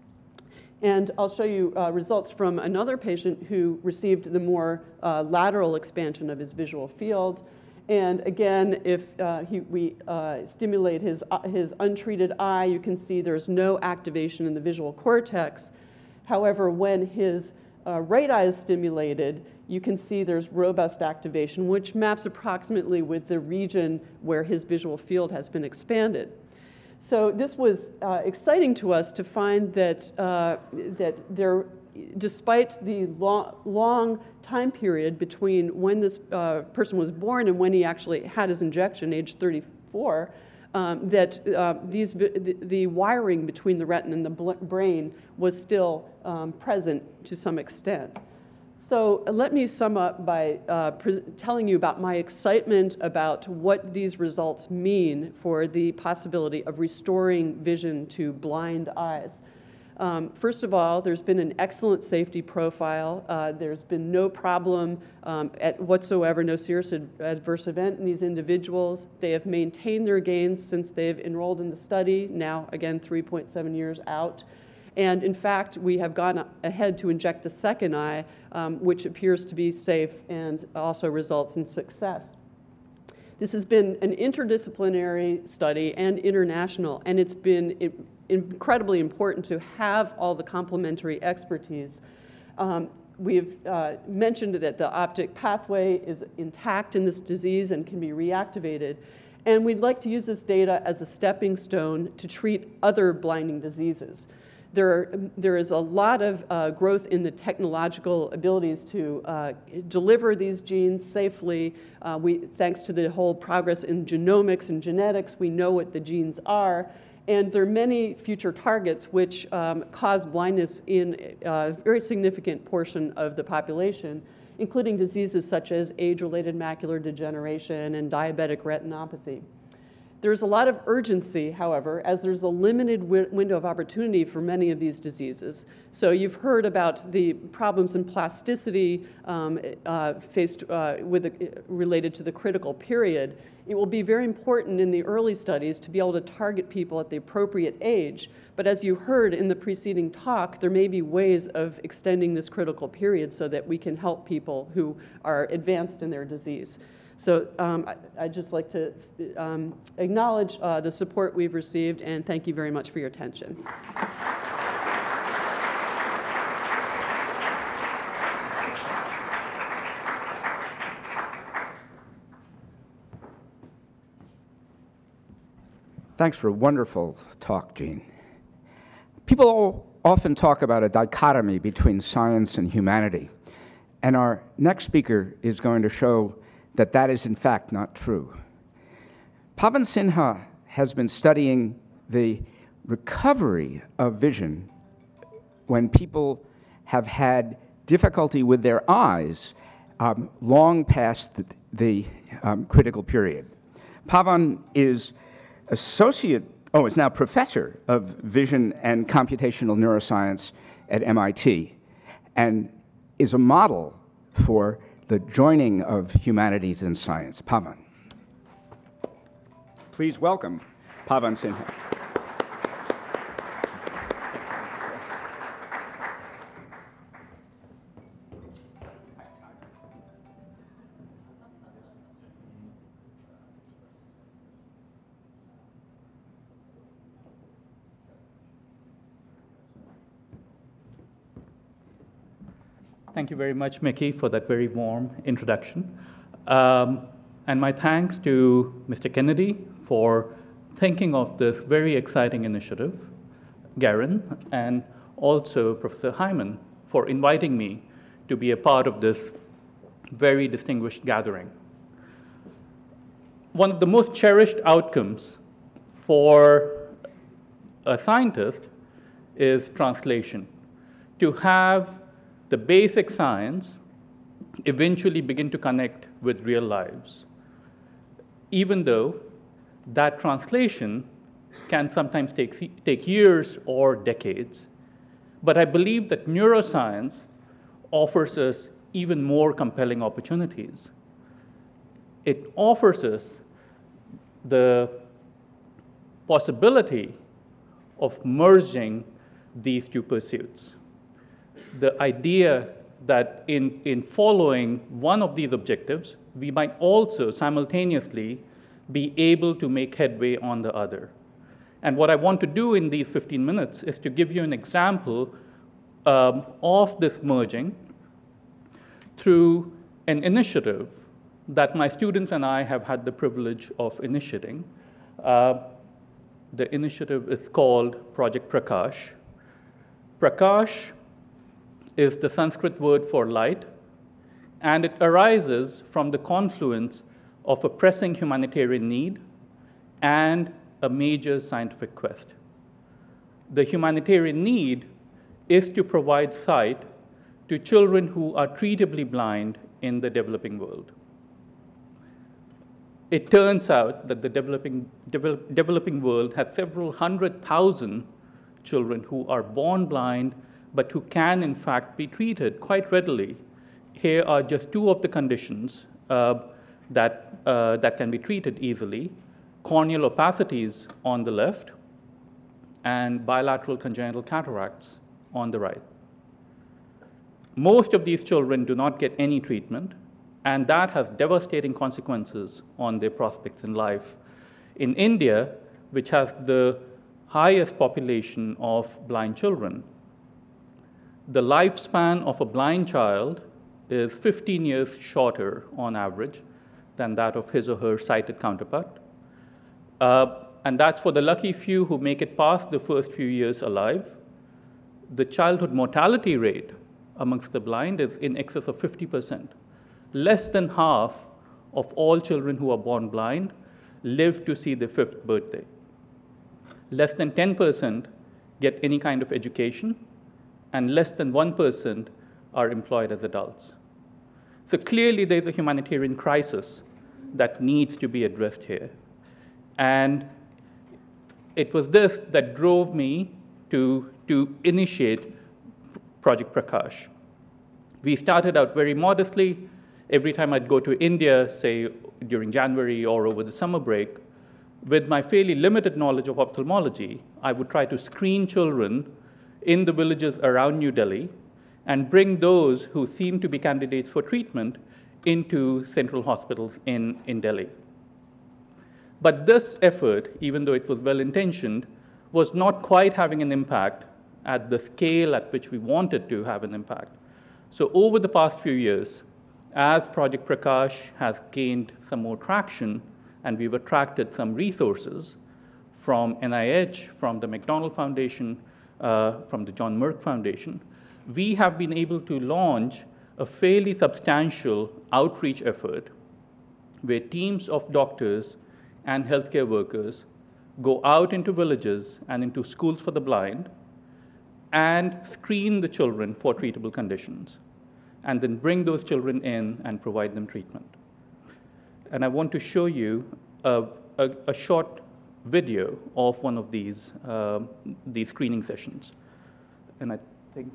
And I'll show you uh, results from another patient who received the more uh, lateral expansion of his visual field. And again, if uh, he, we uh, stimulate his, uh, his untreated eye, you can see there's no activation in the visual cortex. However, when his uh, right eye is stimulated, you can see there's robust activation, which maps approximately with the region where his visual field has been expanded. So this was uh, exciting to us to find that, uh, that there, despite the long, long time period between when this uh, person was born and when he actually had his injection, age thirty-four, um, that uh, these, the, the wiring between the retina and the brain was still um, present to some extent. So let me sum up by uh, telling you about my excitement about what these results mean for the possibility of restoring vision to blind eyes. Um, first of all, there's been an excellent safety profile. Uh, there's been no problem um, at whatsoever, no serious ad adverse event in these individuals. They have maintained their gains since they've enrolled in the study, now again three point seven years out. And in fact, we have gone ahead to inject the second eye, um, which appears to be safe and also results in success. This has been an interdisciplinary study and international, and it's been incredibly important to have all the complementary expertise. Um, we've uh, mentioned that the optic pathway is intact in this disease and can be reactivated. And we'd like to use this data as a stepping stone to treat other blinding diseases. There, are, there is a lot of uh, growth in the technological abilities to uh, deliver these genes safely. Uh, we, thanks to the whole progress in genomics and genetics, we know what the genes are. And there are many future targets which um, cause blindness in a very significant portion of the population, including diseases such as age-related macular degeneration and diabetic retinopathy. There's a lot of urgency, however, as there's a limited wi window of opportunity for many of these diseases. So you've heard about the problems in plasticity um, uh, faced uh, with the, related to the critical period. It will be very important in the early studies to be able to target people at the appropriate age. But as you heard in the preceding talk, there may be ways of extending this critical period so that we can help people who are advanced in their disease. So um, I, I'd just like to um, acknowledge uh, the support we've received, and thank you very much for your attention. Thanks for a wonderful talk, Gene. People all often talk about a dichotomy between science and humanity, and our next speaker is going to show that that is in fact not true. Pavan Sinha has been studying the recovery of vision when people have had difficulty with their eyes um, long past the, the um, critical period. Pavan is associate, oh, is now professor of vision and computational neuroscience at M I T and is a model for the joining of humanities and science. Pavan. Please welcome Pavan Sinha. Thank you very much, Mickey, for that very warm introduction. Um, And my thanks to Mister Kennedy for thinking of this very exciting initiative, Garen, and also Professor Hyman for inviting me to be a part of this very distinguished gathering. One of the most cherished outcomes for a scientist is translation. To have the basic science eventually begin to connect with real lives, even though that translation can sometimes take, take years or decades. But I believe that neuroscience offers us even more compelling opportunities. It offers us the possibility of merging these two pursuits. The idea that in, in following one of these objectives, we might also simultaneously be able to make headway on the other. And what I want to do in these fifteen minutes is to give you an example um, of this merging through an initiative that my students and I have had the privilege of initiating. Uh, the initiative is called Project Prakash. Prakash is the Sanskrit word for light, and it arises from the confluence of a pressing humanitarian need and a major scientific quest. The humanitarian need is to provide sight to children who are treatably blind in the developing world. It turns out that the developing, develop, developing world has several hundred thousand children who are born blind, but who can, in fact, be treated quite readily. Here are just two of the conditions uh, that, uh, that can be treated easily: corneal opacities on the left and bilateral congenital cataracts on the right. Most of these children do not get any treatment, and that has devastating consequences on their prospects in life. In India, which has the highest population of blind children, the lifespan of a blind child is fifteen years shorter on average than that of his or her sighted counterpart. Uh, and that's for the lucky few who make it past the first few years alive. The childhood mortality rate amongst the blind is in excess of fifty percent. Less than half of all children who are born blind live to see their fifth birthday. Less than ten percent get any kind of education, and less than one percent are employed as adults. So clearly there's a humanitarian crisis that needs to be addressed here. And it was this that drove me to, to initiate Project Prakash. We started out very modestly. Every time I'd go to India, say during January or over the summer break, with my fairly limited knowledge of ophthalmology, I would try to screen children in the villages around New Delhi and bring those who seemed to be candidates for treatment into central hospitals in, in Delhi. But this effort, even though it was well-intentioned, was not quite having an impact at the scale at which we wanted to have an impact. So over the past few years, as Project Prakash has gained some more traction and we've attracted some resources from N I H, from the McDonald Foundation, uh, from the John Merck Foundation, we have been able to launch a fairly substantial outreach effort where teams of doctors and healthcare workers go out into villages and into schools for the blind and screen the children for treatable conditions, and then bring those children in and provide them treatment. And I want to show you a, a, a short video of one of these, uh, these screening sessions. And I think...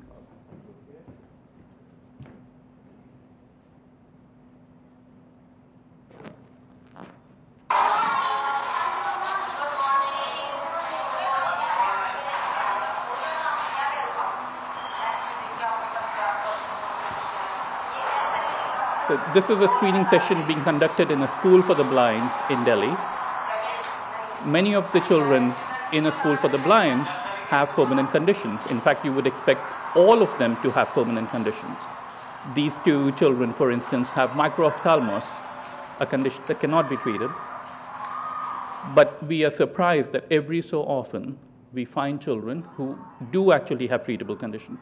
So this is a screening session being conducted in a school for the blind in Delhi. Many of the children in a school for the blind have permanent conditions. In fact, you would expect all of them to have permanent conditions. These two children, for instance, have microphthalmos, a condition that cannot be treated. But we are surprised that every so often we find children who do actually have treatable conditions.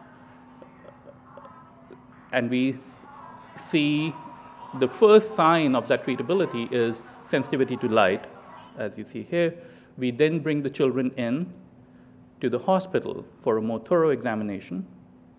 And we see the first sign of that treatability is sensitivity to light, as you see here. We then bring the children in to the hospital for a more thorough examination.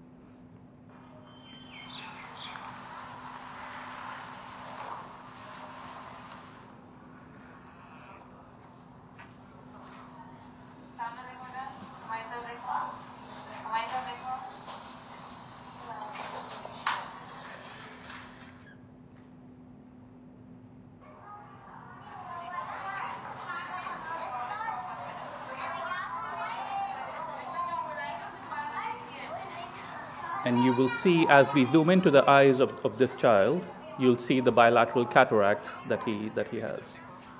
And you will see, as we zoom into the eyes of, of this child, you'll see the bilateral cataracts that he, that he has.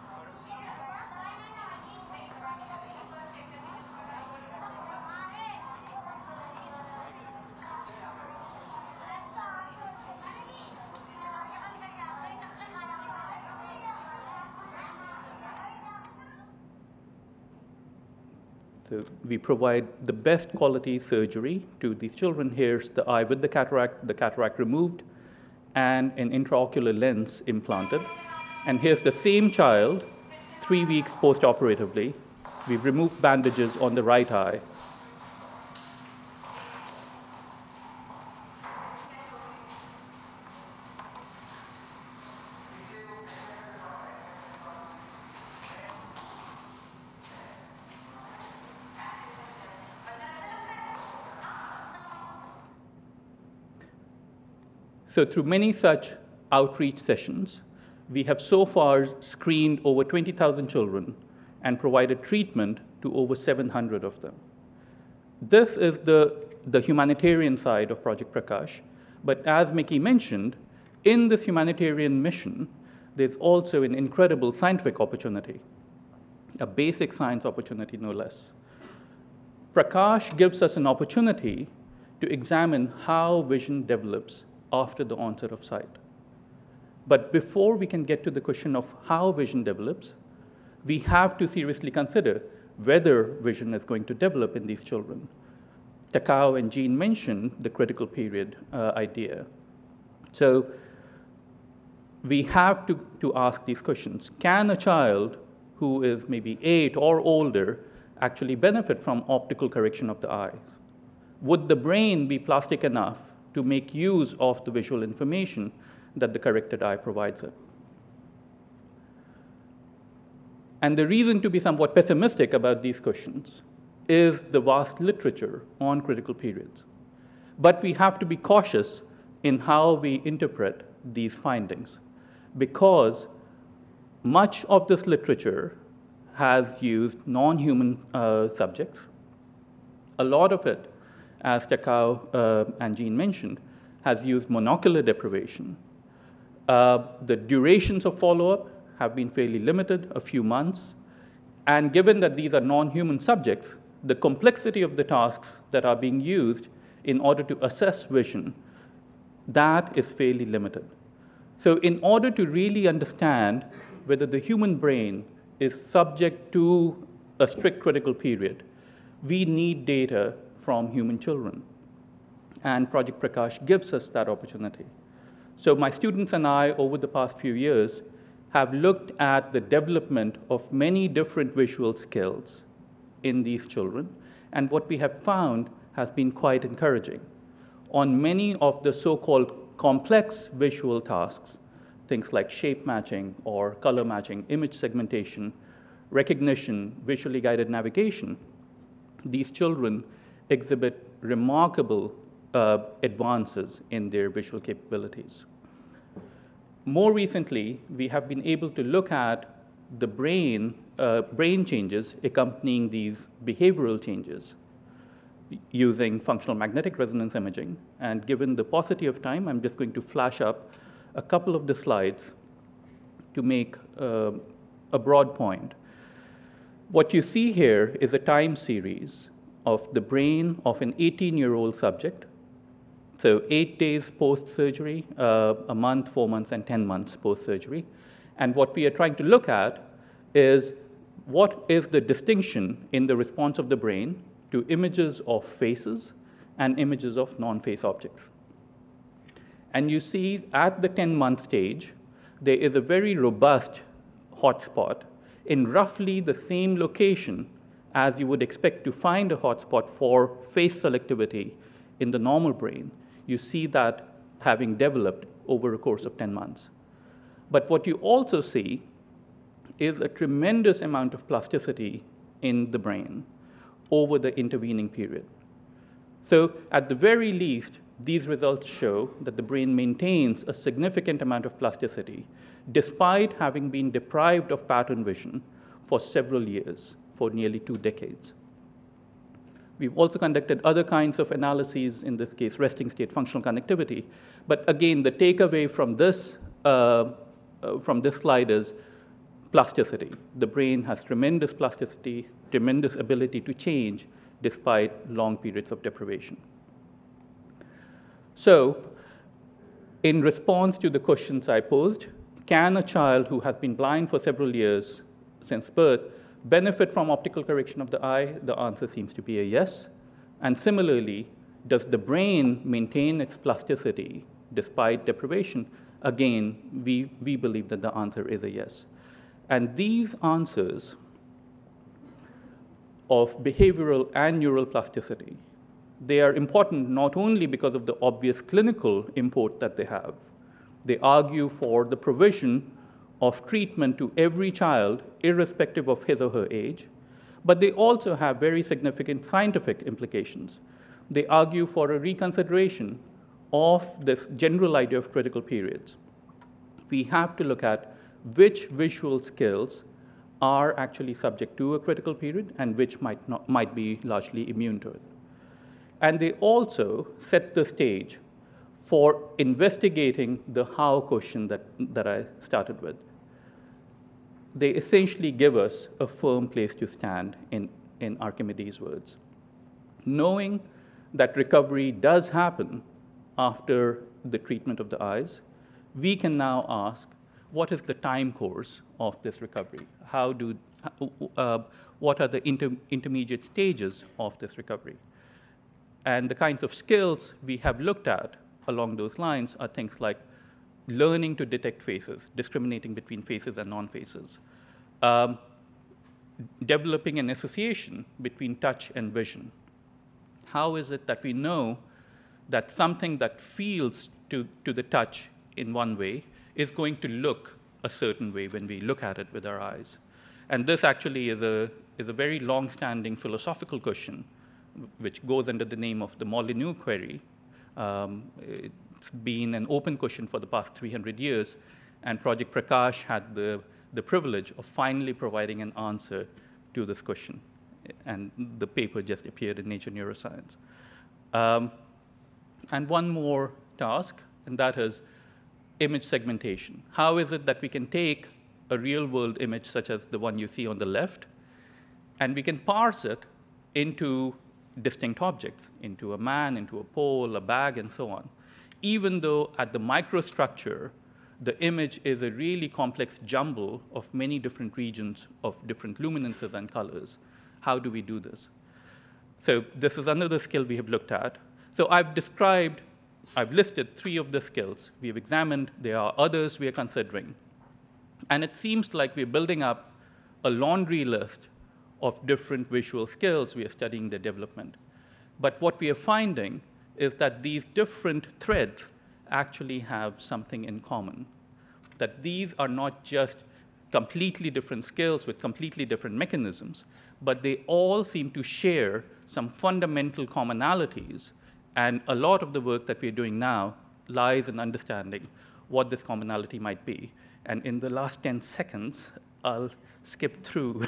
So we provide the best quality surgery to these children. Here's the eye with the cataract, the cataract removed, and an intraocular lens implanted. And here's the same child, three weeks post-operatively. We've removed bandages on the right eye. So through many such outreach sessions, we have so far screened over twenty thousand children and provided treatment to over seven hundred of them. This is the, the humanitarian side of Project Prakash, but as Mickey mentioned, in this humanitarian mission, there's also an incredible scientific opportunity, a basic science opportunity no less. Prakash gives us an opportunity to examine how vision develops after the onset of sight. But before we can get to the question of how vision develops, we have to seriously consider whether vision is going to develop in these children. Takao and Jean mentioned the critical period uh, idea. So we have to, to ask these questions. Can a child who is maybe eight or older actually benefit from optical correction of the eyes? Would the brain be plastic enough to make use of the visual information that the corrected eye provides it? And the reason to be somewhat pessimistic about these questions is the vast literature on critical periods. But we have to be cautious in how we interpret these findings, because much of this literature has used non-human uh, subjects. A lot of it, as Takao uh, and Jean mentioned, has used monocular deprivation. Uh, the durations of follow-up have been fairly limited, a few months. And given that these are non-human subjects, the complexity of the tasks that are being used in order to assess vision, that is fairly limited. So in order to really understand whether the human brain is subject to a strict critical period, we need data from human children. And Project Prakash gives us that opportunity. So my students and I, over the past few years, have looked at the development of many different visual skills in these children. And what we have found has been quite encouraging. On many of the so-called complex visual tasks, things like shape matching or color matching, image segmentation, recognition, visually guided navigation, these children exhibit remarkable uh, advances in their visual capabilities. More recently, we have been able to look at the brain, uh, brain changes accompanying these behavioral changes using functional magnetic resonance imaging. And given the paucity of time, I'm just going to flash up a couple of the slides to make uh, a broad point. What you see here is a time series of the brain of an eighteen-year-old subject So eight days post-surgery, uh, a month, four months, and ten months post-surgery. And what we are trying to look at is what is the distinction in the response of the brain to images of faces and images of non-face objects. And you see at the ten-month stage, there is a very robust hotspot in roughly the same location as you would expect to find a hotspot for face selectivity in the normal brain. You see that having developed over a course of ten months. But what you also see is a tremendous amount of plasticity in the brain over the intervening period. So at the very least, these results show that the brain maintains a significant amount of plasticity despite having been deprived of pattern vision for several years, for nearly two decades. We've also conducted other kinds of analyses, in this case, resting state functional connectivity. But again, the takeaway from this, uh, uh, from this slide is plasticity. The brain has tremendous plasticity, tremendous ability to change despite long periods of deprivation. So, in response to the questions I posed, can a child who has been blind for several years since birth benefit from optical correction of the eye? The answer seems to be a yes. And similarly, does the brain maintain its plasticity despite deprivation? Again, we, we believe that the answer is a yes. And these answers of behavioral and neural plasticity, they are important not only because of the obvious clinical import that they have. They argue for the provision of treatment to every child, irrespective of his or her age, but they also have very significant scientific implications. They argue for a reconsideration of this general idea of critical periods. We have to look at which visual skills are actually subject to a critical period and which might, not, might be largely immune to it. And they also set the stage for investigating the how question that, that I started with. They essentially give us a firm place to stand, in, in Archimedes' words. Knowing that recovery does happen after the treatment of the eyes, we can now ask, what is the time course of this recovery? How do, uh, what are the inter intermediate stages of this recovery? And the kinds of skills we have looked at along those lines are things like learning to detect faces, discriminating between faces and non-faces, um, developing an association between touch and vision. How is it that we know that something that feels to, to the touch in one way is going to look a certain way when we look at it with our eyes? And this actually is a, is a very long-standing philosophical question, which goes under the name of the Molyneux query. Um, it's been an open question for the past three hundred years, and Project Prakash had the, the privilege of finally providing an answer to this question. And the paper just appeared in Nature Neuroscience. Um, and one more task, and that is image segmentation. How is it that we can take a real-world image, such as the one you see on the left, and we can parse it into distinct objects, into a man, into a pole, a bag, and so on, even though at the microstructure, the image is a really complex jumble of many different regions of different luminances and colors. How do we do this? So this is another skill we have looked at. So I've described, I've listed three of the skills we have examined. There are others we are considering. And it seems like we're building up a laundry list of different visual skills. We are studying their development. But what we are finding is that these different threads actually have something in common, that these are not just completely different skills with completely different mechanisms, but they all seem to share some fundamental commonalities. And a lot of the work that we're doing now lies in understanding what this commonality might be. And in the last ten seconds, I'll skip through.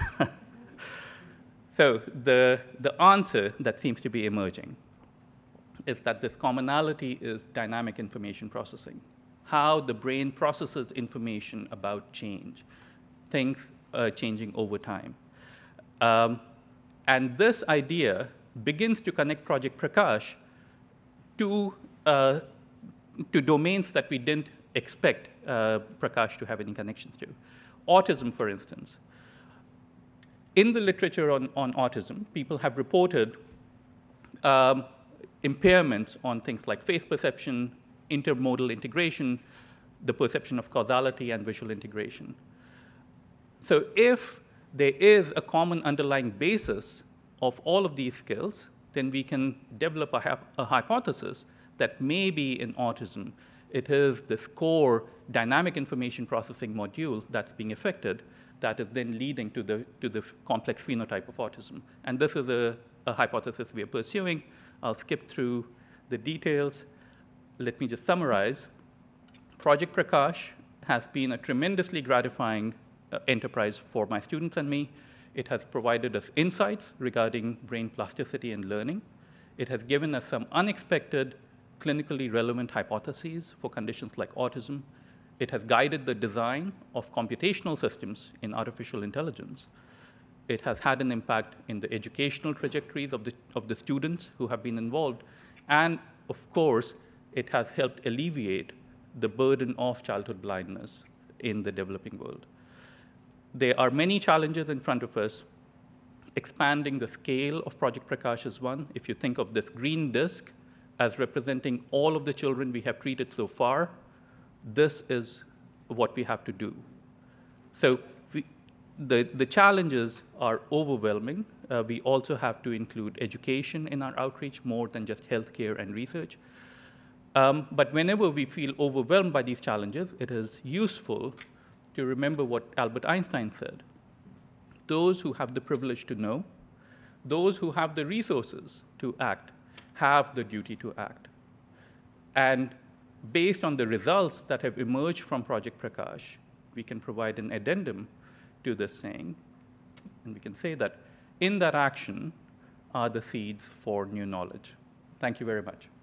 So the, the answer that seems to be emerging is that this commonality is dynamic information processing, how the brain processes information about change, things uh, changing over time. Um, and this idea begins to connect Project Prakash to uh, to domains that we didn't expect uh, Prakash to have any connections to. Autism, for instance. In the literature on, on autism, people have reported um, impairments on things like face perception, intermodal integration, the perception of causality, and visual integration. So if there is a common underlying basis of all of these skills, then we can develop a, a hypothesis that maybe in autism, it is this core dynamic information processing module that's being affected that is then leading to the, to the complex phenotype of autism. And this is a, a hypothesis we are pursuing. I'll skip through the details. Let me just summarize. Project Prakash has been a tremendously gratifying uh, enterprise for my students and me. It has provided us insights regarding brain plasticity and learning. It has given us some unexpected clinically relevant hypotheses for conditions like autism. It has guided the design of computational systems in artificial intelligence. It has had an impact in the educational trajectories of the, of the students who have been involved. And of course, it has helped alleviate the burden of childhood blindness in the developing world. There are many challenges in front of us. Expanding the scale of Project Prakash is one. If you think of this green disk as representing all of the children we have treated so far, this is what we have to do. So we, the, the challenges are overwhelming. Uh, we also have to include education in our outreach more than just healthcare and research. Um, but whenever we feel overwhelmed by these challenges, it is useful to remember what Albert Einstein said. Those who have the privilege to know, those who have the resources to act, have the duty to act. And based on the results that have emerged from Project Prakash, we can provide an addendum to this saying, and we can say that in that action are the seeds for new knowledge. Thank you very much.